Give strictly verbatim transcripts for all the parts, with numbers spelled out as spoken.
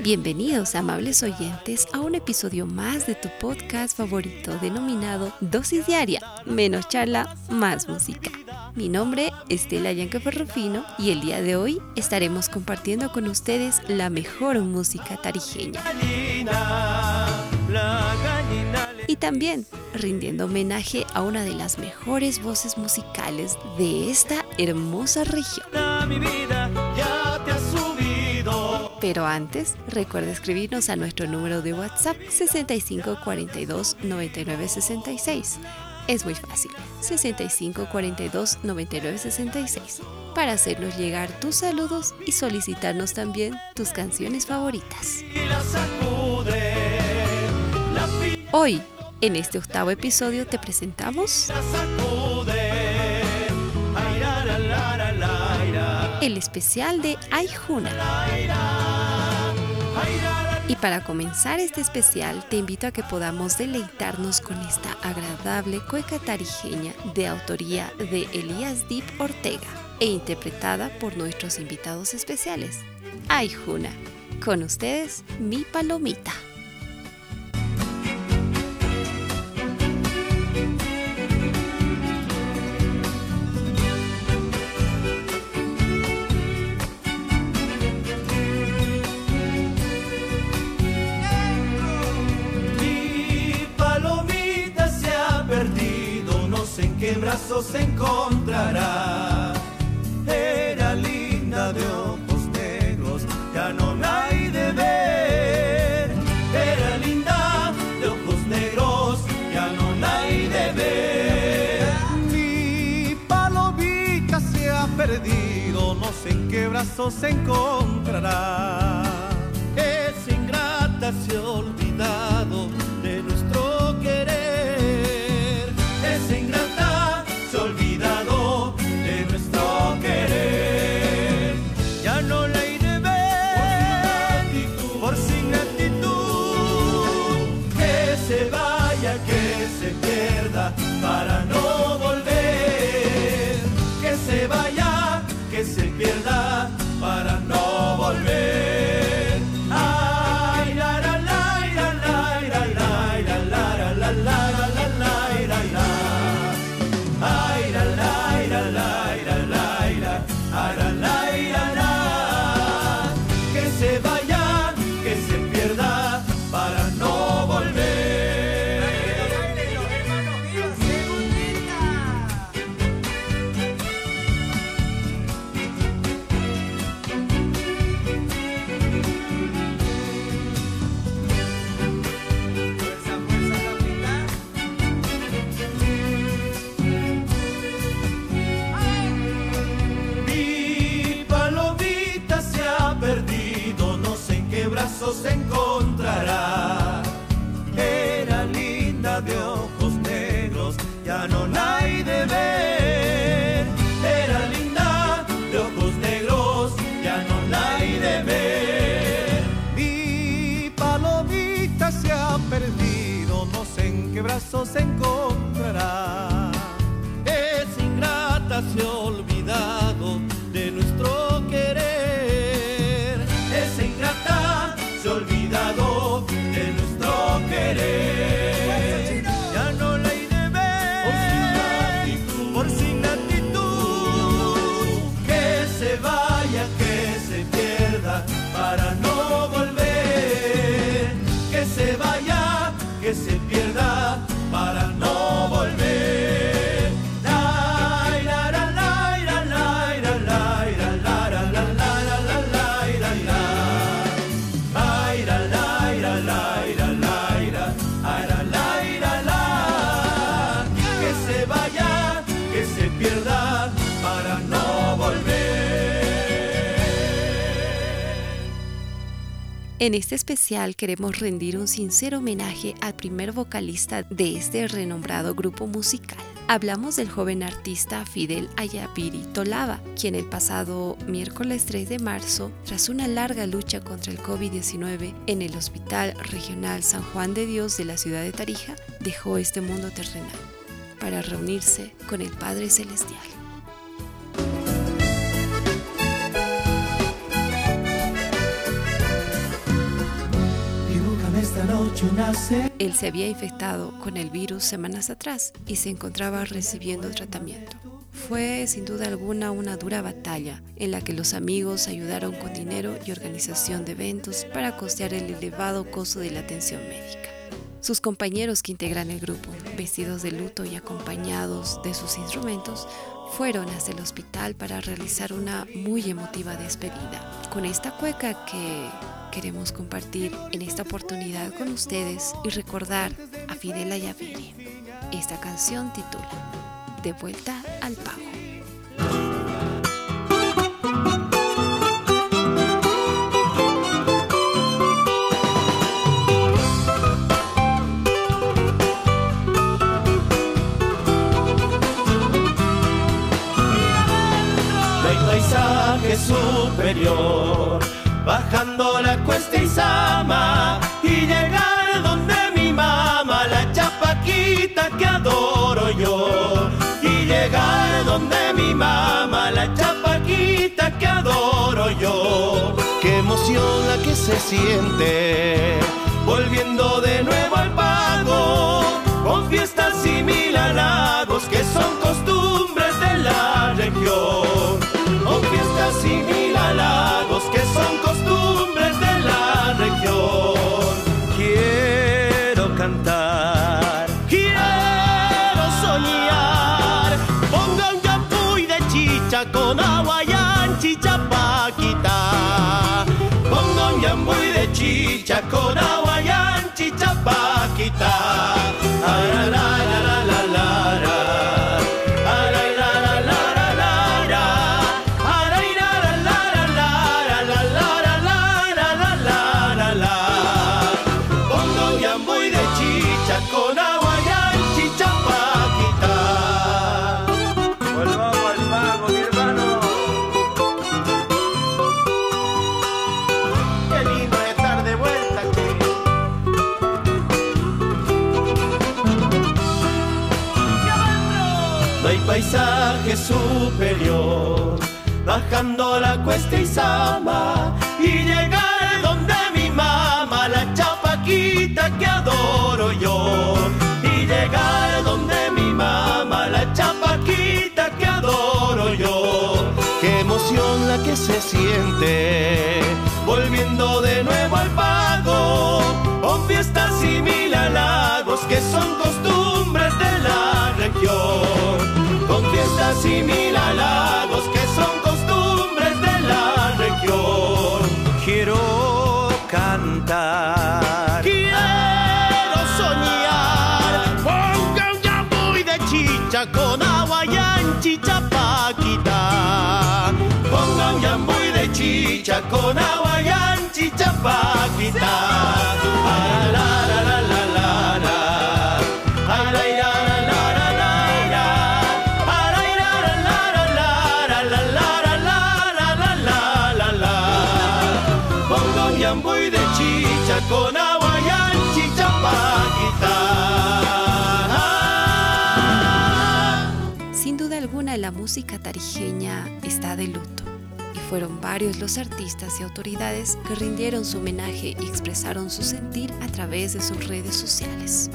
Bienvenidos, amables oyentes, a un episodio más de tu podcast favorito denominado Dosis Diaria, menos charla, más música. Mi nombre es Stella Yanque Ferrufino y el día de hoy estaremos compartiendo con ustedes la mejor música tarijeña. Y también rindiendo homenaje a una de las mejores voces musicales de esta hermosa región. Pero antes, recuerda escribirnos a nuestro número de WhatsApp sesenta y cinco cuarenta y dos noventa y nueve sesenta y seis. Es muy fácil, sesenta y cinco cuarenta y dos noventa y nueve sesenta y seis, para hacernos llegar tus saludos y solicitarnos también tus canciones favoritas. Hoy, en este octavo episodio, te presentamos el especial de Aijuna. Y para comenzar este especial, te invito a que podamos deleitarnos con esta agradable cueca tarijeña de autoría de Elías Dip Ortega e interpretada por nuestros invitados especiales. Aijuna, con ustedes, mi palomita. Se encontrará. Era linda de ojos negros, ya no la hay de ver. Era linda de ojos negros, ya no la hay de ver. Mi palomita se ha perdido, no sé en qué brazos se encontrará. Es ingrata, se ha olvidado de nuestro querer. Es ingrata, olvidado de nuestro querer. Ya no la iré ver por su ingratitud. Que se vaya, que se pierda para no volver. Que se vaya, que se pierda para no volver. Ay, la la la la la la la la la la la la la la la. Ay, la, la, la, la, la, la, la, la, la, la, que se vaya, que se pierda para no volver. Hermanos míos, fuerza, fuerza, capitán. Perdido, no sé en qué brazos se encontrará. Era linda de ojos negros, ya no la hay de ver. Era linda de ojos negros, ya no la hay de ver. Mi palomita se ha perdido, no sé en qué brazos se encontrará. Es ingrata, se ha olvidado de nuestro querer. Se ha olvidado de nuestro querer. Ya no la iré ver por su ingratitud. Que se vaya, que se pierda para no volver. Que se vaya, que se pierda para no volver. Para no volver. En este especial queremos rendir un sincero homenaje al primer vocalista de este renombrado grupo musical. Hablamos del joven artista Fidel Ayapiri Tolava, quien el pasado miércoles tres de marzo, tras una larga lucha contra el COVID diecinueve en el Hospital Regional San Juan de Dios de la ciudad de Tarija, dejó este mundo terrenal para reunirse con el Padre Celestial. esta noche nace. Él se había infectado con el virus semanas atrás y se encontraba recibiendo tratamiento. Fue sin duda alguna una dura batalla en la que los amigos ayudaron con dinero y organización de eventos para costear el elevado costo de la atención médica. Sus compañeros que integran el grupo, vestidos de luto y acompañados de sus instrumentos, fueron hasta el hospital para realizar una muy emotiva despedida. Con esta cueca que queremos compartir en esta oportunidad con ustedes y recordar a Fidel Ayaviri. Esta canción titula De vuelta al pago. No hay paisaje superior, bajando la cuesta Izama y llegar donde mi mamá, la chapaquita que adoro yo. Y llegar donde mi mamá, la chapaquita que adoro yo. Qué emoción la que se siente, volviendo de nuevo al pago, con fiestas y mil halagos que son costumbres de la región. Con fiestas y mil halagos que son costumbres de la región. Quiero cantar, quiero soñar. Ponga un yampuy de chicha con agua y anchicha paquita. Ponga un yampuy de chicha con agua y anchicha paquita. Ay, la, la, la, la, la, la. Con agua y anchicha paquita. Volvamos al pago, mi hermano. Qué lindo estar de vuelta aquí. No hay paisaje superior, bajando la cuesta Izama y llegar donde mi mamá, la chapaquita que adoro yo. Y llegar donde mi mamá, la chapaquita que adoro yo. Qué emoción la que se siente, volviendo de nuevo al pago, con fiestas y mil halagos que son costumbres de la región. Con fiestas y mil halagos que son costumbres de la región. Quiero cantar, quiero soñar. Ponga un yambuy de chicha con agua y anchicha paquita. Ponga un yambuy de chicha con agua y anchicha paquita. Ah, la, la, la, la, la, la. Ah, la, la, la, la, la, la, la. Ah, la, la, la, la, la, la, la, la, la, la, la. Ponga un yambuy de chicha con agua y anchicha paquita. Sin duda alguna, la música tarijeña está de luto y fueron varios los artistas y autoridades que rindieron su homenaje y expresaron su sentir a través de sus redes sociales.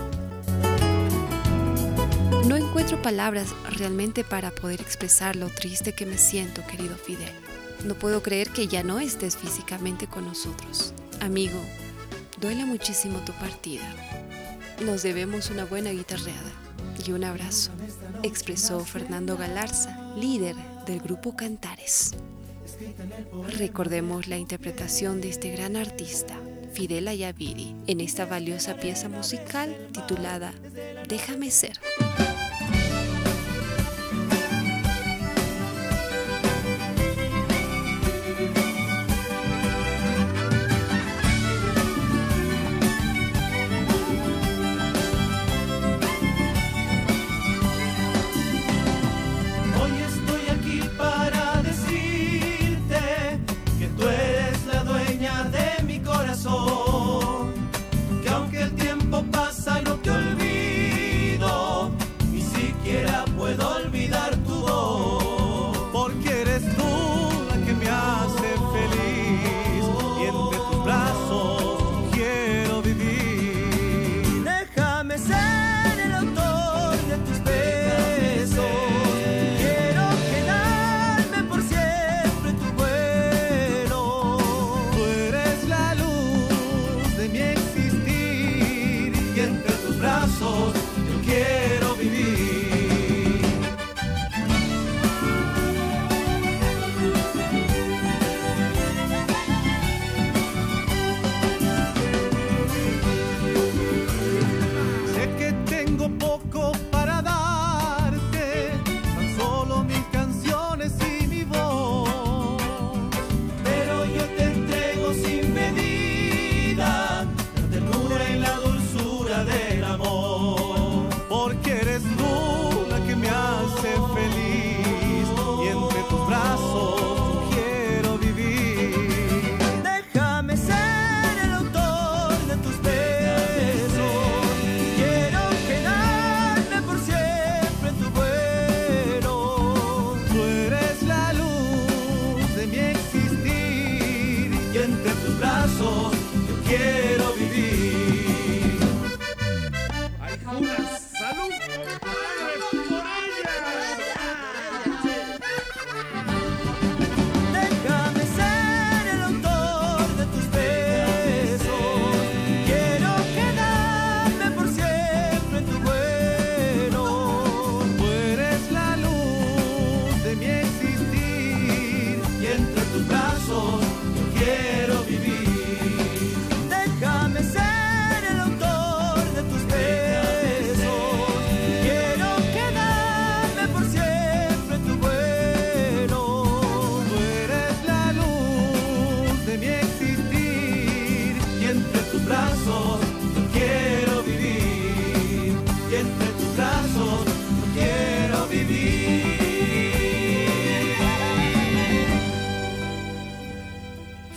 No encuentro palabras realmente para poder expresar lo triste que me siento, querido Fidel. No puedo creer que ya no estés físicamente con nosotros. Amigo, duele muchísimo tu partida. Nos debemos una buena guitarreada y un abrazo, expresó Fernando Galarza, líder del grupo Cantares. Recordemos la interpretación de este gran artista, Fidel Ayaviri, en esta valiosa pieza musical titulada Déjame ser. Que aunque el tiempo pasa y no te olvido,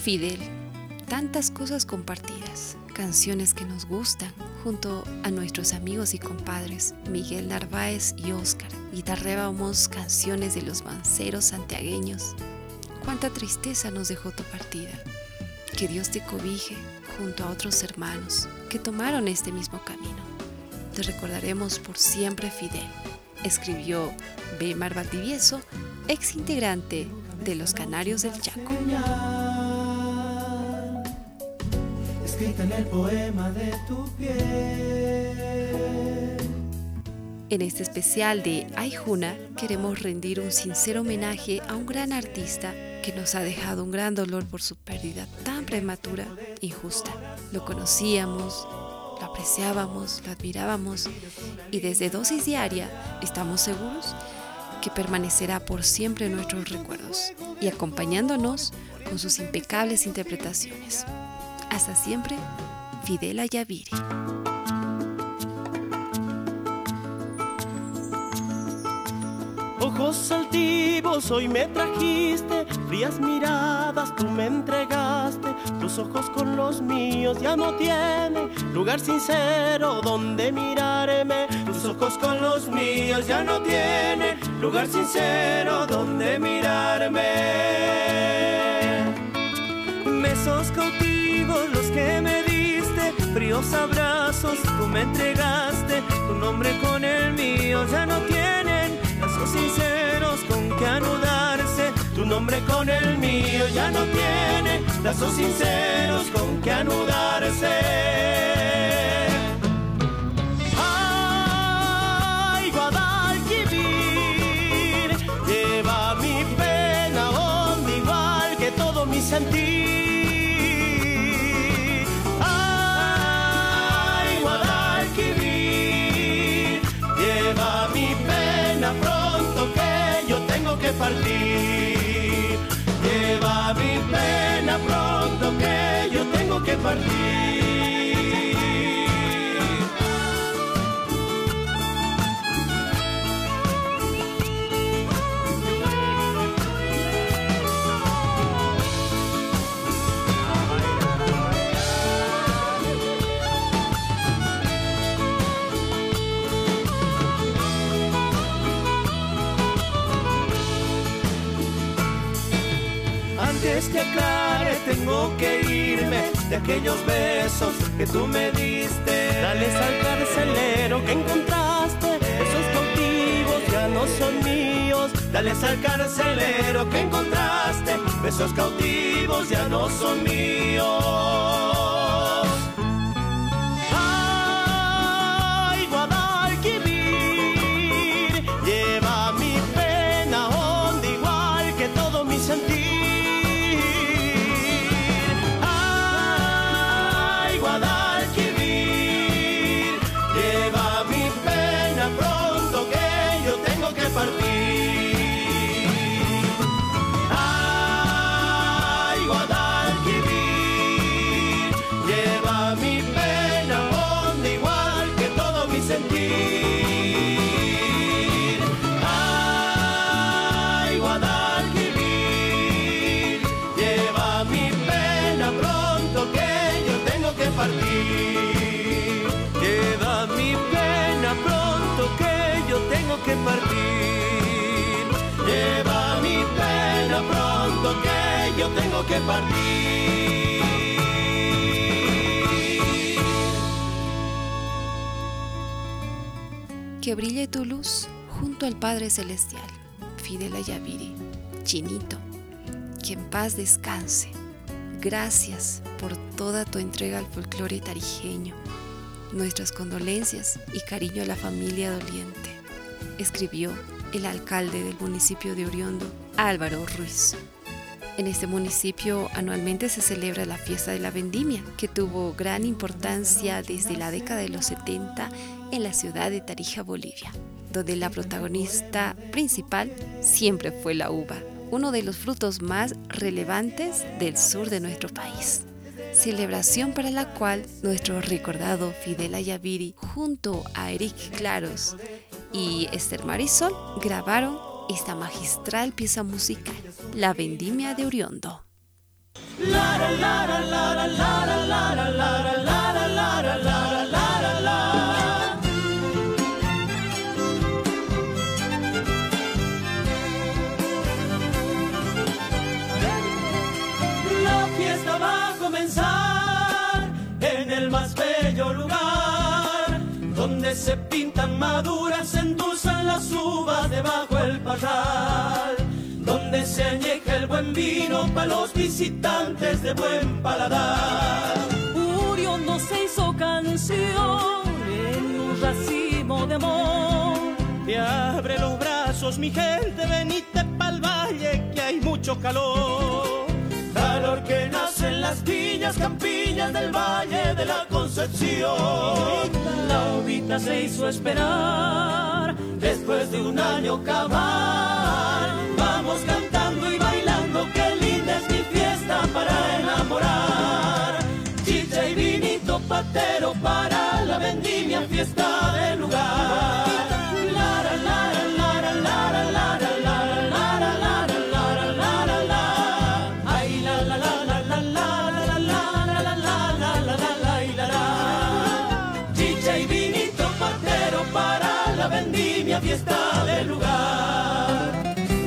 Fidel, tantas cosas compartidas, canciones que nos gustan, junto a nuestros amigos y compadres Miguel Narváez y Óscar, guitarreábamos canciones de los manceros santiagueños. Cuánta tristeza nos dejó tu partida. Que Dios te cobije junto a otros hermanos que tomaron este mismo camino. Te recordaremos por siempre, Fidel, escribió Belmar Valdivieso, ex integrante de los Canarios del Chaco. Escrita en el poema de tu piel. En este especial de Ayjuna queremos rendir un sincero homenaje a un gran artista que nos ha dejado un gran dolor por su pérdida tan prematura e injusta. Lo conocíamos, lo apreciábamos, lo admirábamos y desde Dosis Diaria estamos seguros que permanecerá por siempre en nuestros recuerdos y acompañándonos con sus impecables interpretaciones. Hasta siempre, Fidel Ayaviri. Ojos altivos hoy me trajiste, frías miradas tú me entregaste. Tus ojos con los míos ya no tienen lugar sincero donde mirarme. Tus ojos con los míos ya no tienen lugar sincero donde mirarme. Besos cautivos los que me diste, fríos abrazos tú me entregaste. Tu nombre con el mío ya no tienen lazos sinceros con que anudarse. Tu nombre con el mío ya no tiene lazos sinceros con que anudarse. Ay, Guadalquivir, lleva mi pena donde igual que todo mi sentir. Ay, Guadalquivir, lleva mi pena pronto que yo tengo que partir. Lleva mi pena pronto que yo tengo que partir. Antes que aclare tengo que irme de aquellos besos que tú me diste. Dales al carcelero que encontraste, esos cautivos ya no son míos. Dales al carcelero que encontraste, esos cautivos ya no son míos. Ay, Guadalquivir, lleva mi pena honda igual que todo mi sentir. Ay, Guadalquivir, lleva mi pena honda igual que todo mi sentir. Ay, Guadalquivir, lleva mi pena pronto que yo tengo que partir. Lleva mi pena pronto que yo tengo que partir. Lleva mi pena pronto que yo tengo que partir. Que brille tu luz junto al Padre Celestial, Fidel Ayaviri, Chinito, que en paz descanse. Gracias por toda tu entrega al folclore tarijeño. Nuestras condolencias y cariño a la familia doliente, escribió el alcalde del municipio de Oriondo, Álvaro Ruiz. En este municipio anualmente se celebra la fiesta de la vendimia, que tuvo gran importancia desde la década de los setenta en la ciudad de Tarija, Bolivia, donde la protagonista principal siempre fue la uva, uno de los frutos más relevantes del sur de nuestro país. Celebración para la cual nuestro recordado Fidel Ayaviri junto a Eric Claros y Esther Marisol grabaron esta magistral pieza musical, La Vendimia de Oriondo. La la la la la la la la la la la la la la la la la. La fiesta va a comenzar en el más bello lugar, donde se pintan maduras, se endulzan las uvas debajo el parral, donde se añeja el buen vino para los visitantes de buen paladar. Murió se hizo canción en un racimo de amor. Te abre los brazos, mi gente, venite pa'l valle que hay mucho calor. Calor que nace en las viñas, campiñas del Valle de la Concepción. La uvita se hizo esperar después de un año cabal. Vamos cantando y bailando, qué linda es mi fiesta para enamorar. Chicha y vinito patero para la vendimia, fiesta del lugar. La la la la la la la la la la la la la la la. Ay la la la la la la la la la la la la la la. Chicha y vinito patero para la vendimia, fiesta del lugar.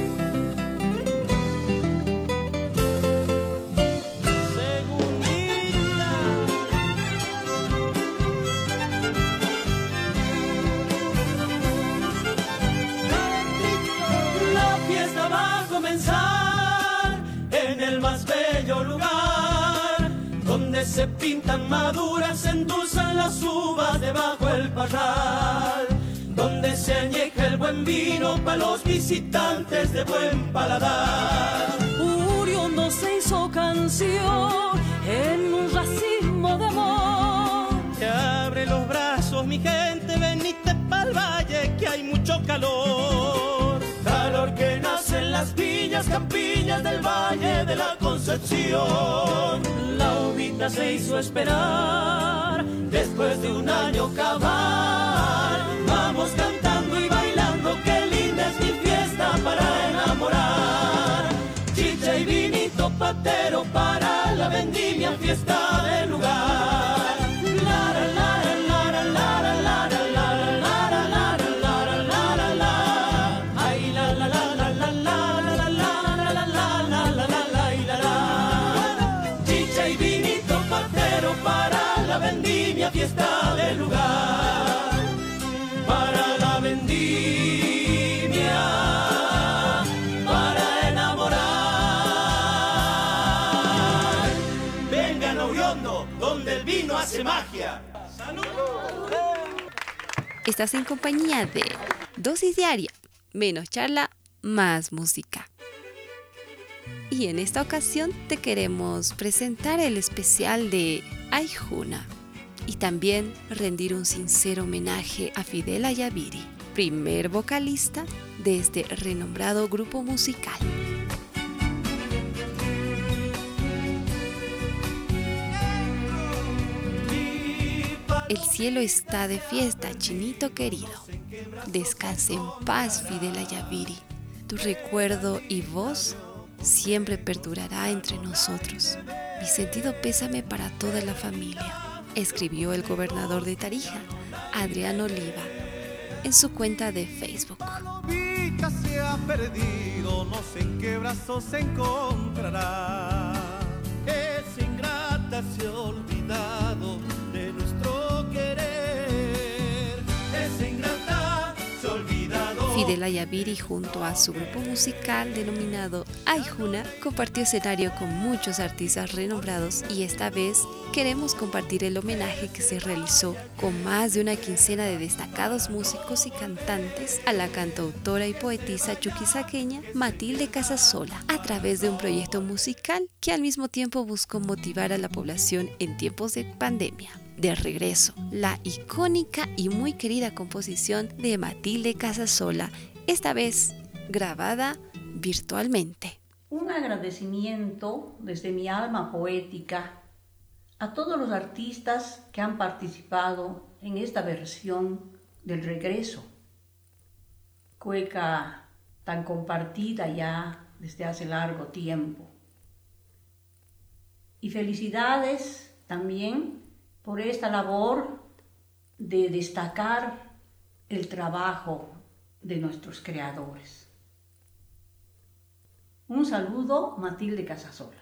En el más bello lugar, donde se pintan maduras, se endulzan las uvas debajo el parral, donde se añeja el buen vino para los visitantes de buen paladar. Murió se hizo canción en un racimo de amor. Te abre los brazos, mi gente, venite pa'l valle que hay mucho calor. Calor que nace en las viñas, campiñas del Valle de la Concepción. La uvita se hizo esperar después de un año cabal. Vamos cantando y bailando, qué linda es mi fiesta para enamorar. Chicha y vinito patero para la vendimia, fiesta del lugar. La la la la la la la la la la la la la la la. Ay la la la la la la la la la la la la la la. Chicha y vinito patero para la vendimia, fiesta del lugar. Para la vendimia, para enamorar. Vengan a Uriondo, donde el vino hace magia. ¡Salud! Estás en compañía de Dosis Diaria, menos charla, más música. Y en esta ocasión te queremos presentar el especial de Ayjuna y también rendir un sincero homenaje a Fidel Ayaviri, primer vocalista de este renombrado grupo musical. El cielo está de fiesta, chinito querido. Descanse en paz, Fidel Ayaviri. Tu recuerdo y voz siempre perdurará entre nosotros. Mi sentido pésame para toda la familia, escribió el gobernador de Tarija, Adrián Oliva, en su cuenta de Facebook. Se ha perdido, no sé en qué brazos se encontrará. Es ingrata, se ha olvidado de nuestro querer. Es ingrata, se ha olvidado. Fidel Ayaviri, junto a su grupo musical denominado Ayjuna, compartió escenario con muchos artistas renombrados y esta vez queremos compartir el homenaje que se realizó con más de una quincena de destacados músicos y cantantes a la cantautora y poetisa chuquisaqueña Matilde Casasola a través de un proyecto musical que al mismo tiempo buscó motivar a la población en tiempos de pandemia. De regreso, la icónica y muy querida composición de Matilde Casasola, esta vez grabada virtualmente. Un agradecimiento desde mi alma poética a todos los artistas que han participado en esta versión del regreso, cueca tan compartida ya desde hace largo tiempo. Y felicidades también por esta labor de destacar el trabajo de nuestros creadores. Un saludo, Matilde Casasola.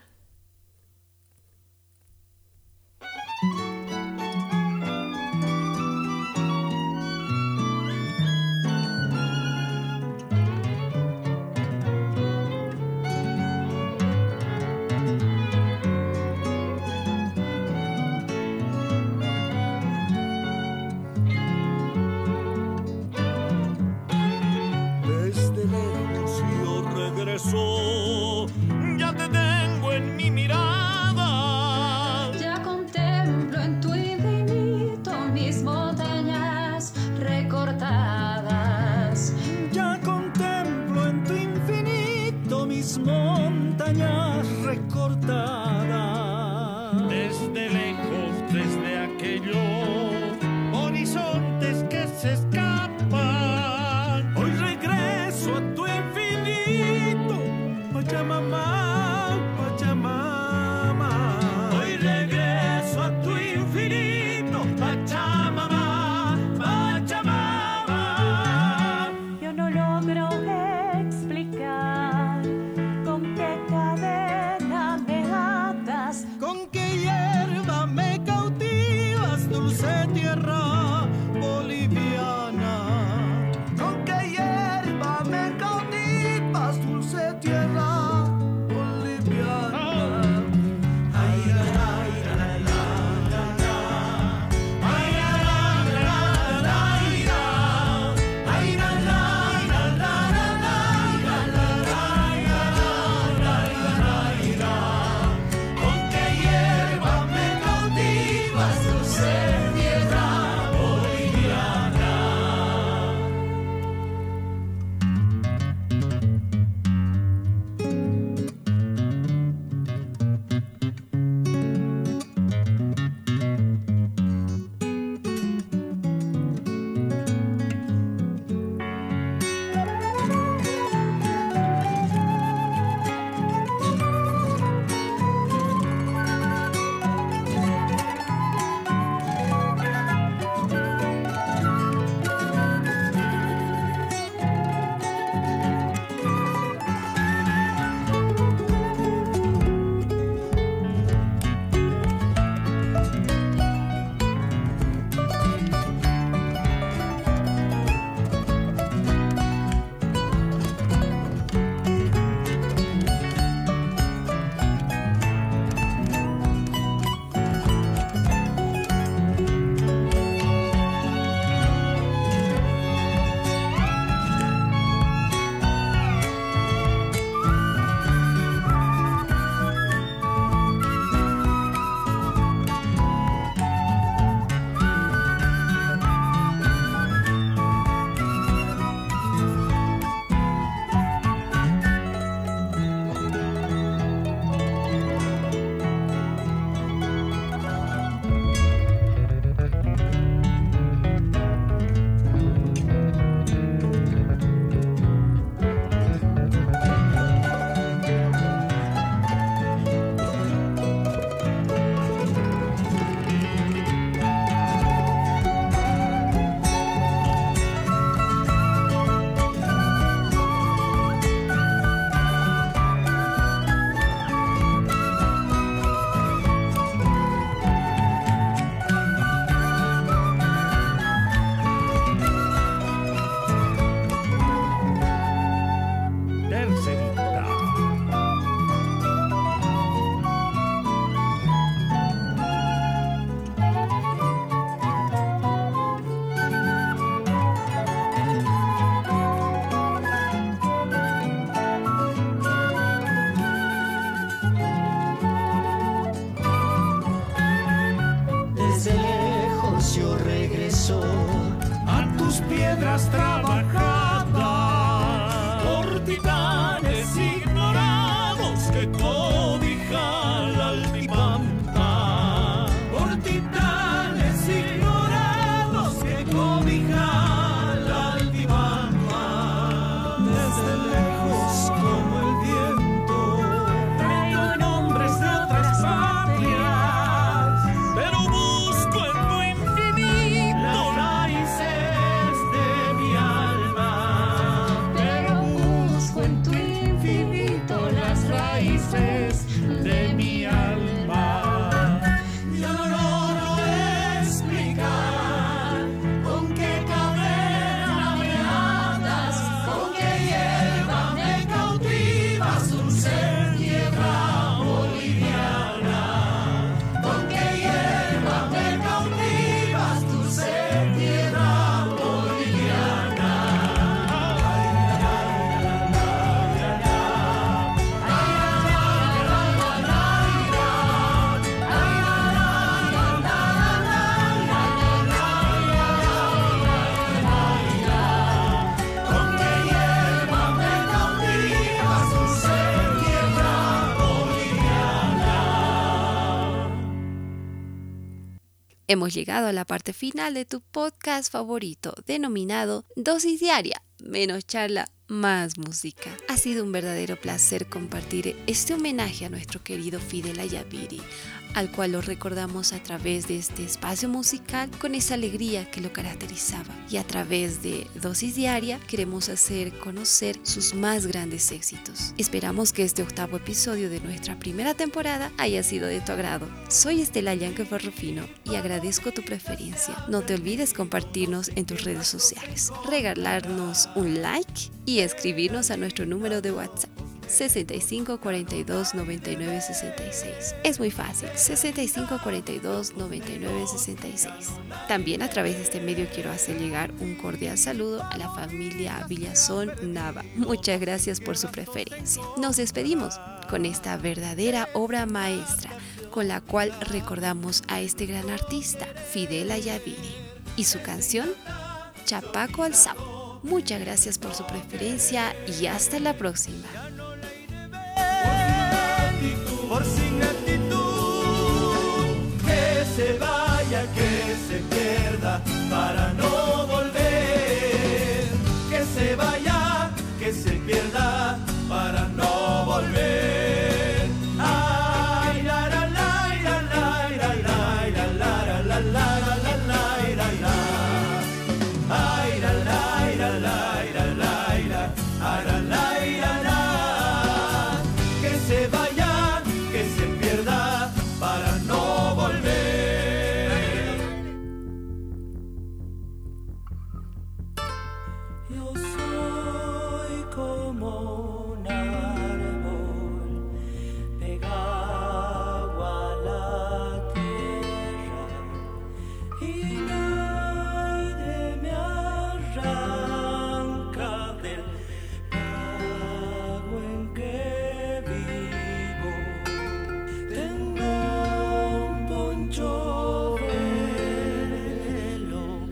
Ya te tengo en mi mirada. Ya contemplo en tu infinito mis montañas recortadas. Ya contemplo en tu infinito mis montañas recortadas. Desde lejos, desde aquellos horizontes que se escapan, hoy regreso a tu infinito, Pachamama, Pachamama. Hoy regreso a tu infinito, Pachamama, Pachamama. Yo no logro explicar con qué cadena me atas, con qué hierba me cautivas, dulce tierra boliviana. Con qué hierba me cautivas, dulce tierra boliviana. Ay, ay, ay, ay, ay, ay, ay, con qué hierba me cautivas, dulce tierra boliviana. piedras trabajadas por titanes ignorados que cobija la altipampa, por titanes ignorados que cobija la altipampa. Desde lejos como el viento traigo nombres de otras patrias Hemos llegado a la parte final de tu podcast favorito, denominado Dosis Diaria, menos charla, más música. Ha sido un verdadero placer compartir este homenaje a nuestro querido Fidel Ayaviri, al cual lo recordamos a través de este espacio musical con esa alegría que lo caracterizaba. Y a través de Dosis Diaria queremos hacer conocer sus más grandes éxitos. Esperamos que este octavo episodio de nuestra primera temporada haya sido de tu agrado. Soy Estela Yanque Ferrufino y agradezco tu preferencia. No te olvides compartirnos en tus redes sociales, regalarnos un like y escribirnos a nuestro número de WhatsApp sesenta y cinco cuarenta y dos noventa y nueve sesenta y seis. Es muy fácil, sesenta y cinco cuarenta y dos noventa y nueve sesenta y seis. También a través de este medio quiero hacer llegar un cordial saludo a la familia Villazón Nava. Muchas gracias por su preferencia. Nos despedimos con esta verdadera obra maestra con la cual recordamos a este gran artista, Fidel Ayaviri, y su canción Chapaco Alzao. Muchas gracias por su preferencia y hasta la próxima. Por sin actitud, que se vaya, que se pierda para no volver, que se vaya, que se pierda para no volver. Ay, la la la la la la la la la la la la la la. Ay, la la la la la la la la la. Que se vaya, que se pierda para no volver. Yo soy como un árbol pegado a la tierra y nadie me arranca del pago en que vivo. Tengo un poncho verde, lo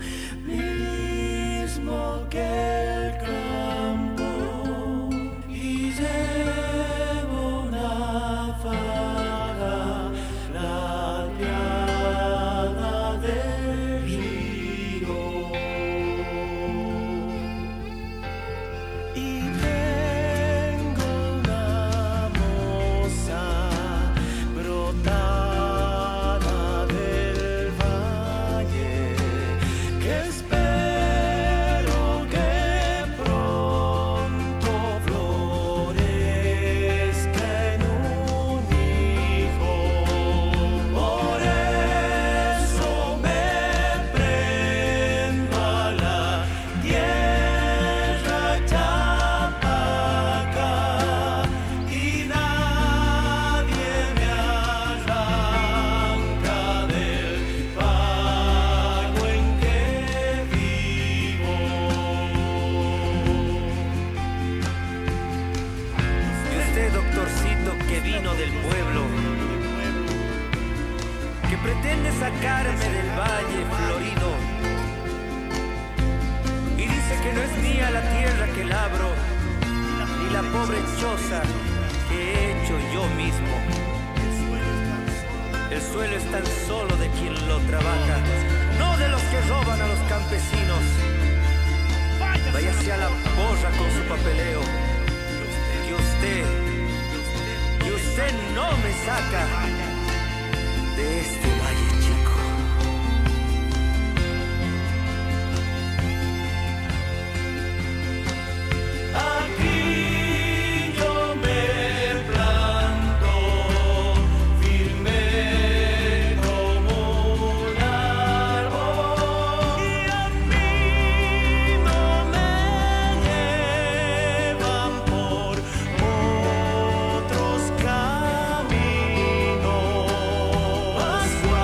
mismo que el campo, y llevo una faga ladeada del río. Y tengo una moza brotada del valle que espero que pronto florezca en un hijo. Por eso me prendo a la tierra chapaca y nadie me arranca del pago en que vivo. Y usted, doctorcito que vino del pueblo, que pretende sacarme del valle florido y dice que no es mía la tierra que labro, ni la pobre choza que he hecho yo mismo. El suelo es tan solo de quien lo trabaja, no de los que roban a los campesinos. Váyase a la porra con su papeleo, que usted, que usted no me saca de este valle chico. Aquí yo me planto firme como un árbol, y a mí no me llevan por otros caminos.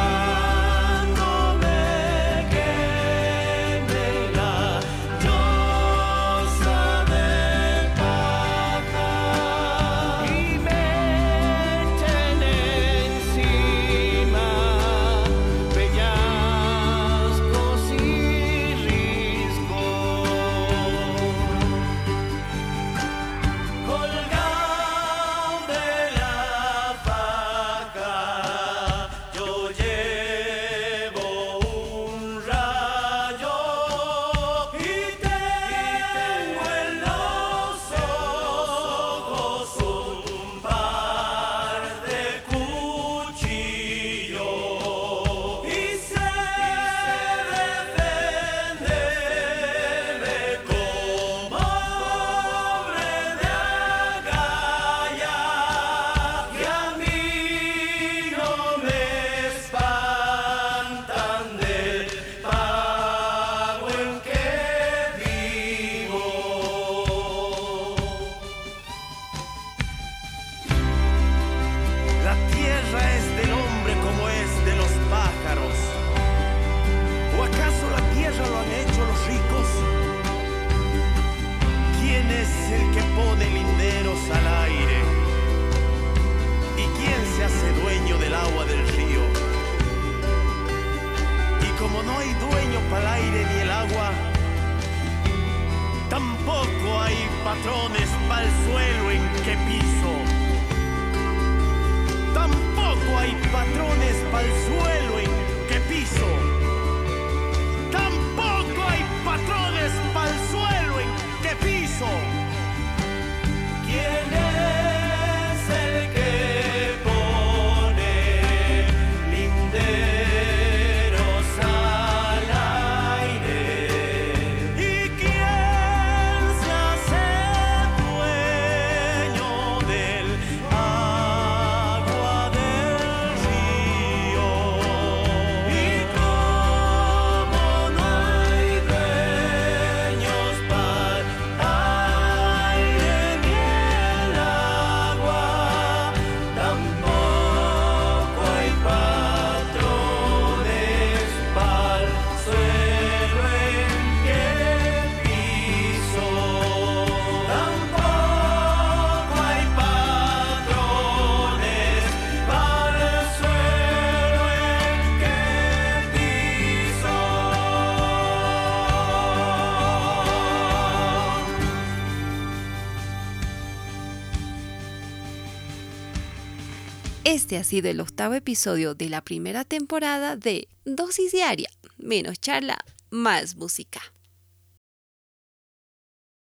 Tampoco hay patrones pa'l suelo en que piso. Tampoco hay patrones pa'l suelo en que piso. Tampoco hay patrones pa'l suelo en que piso. ¿Quién es el que pone linderos al aire? ¿Y quién se hace dueño del agua del río? ¿Y cómo no hay dueños para el aire ni el agua? Tampoco hay patrones para el suelo en que piso. Tampoco hay patrones para el suelo en que piso. Este ha sido el octavo episodio de la primera temporada de Dosis Diaria, menos charla, más música.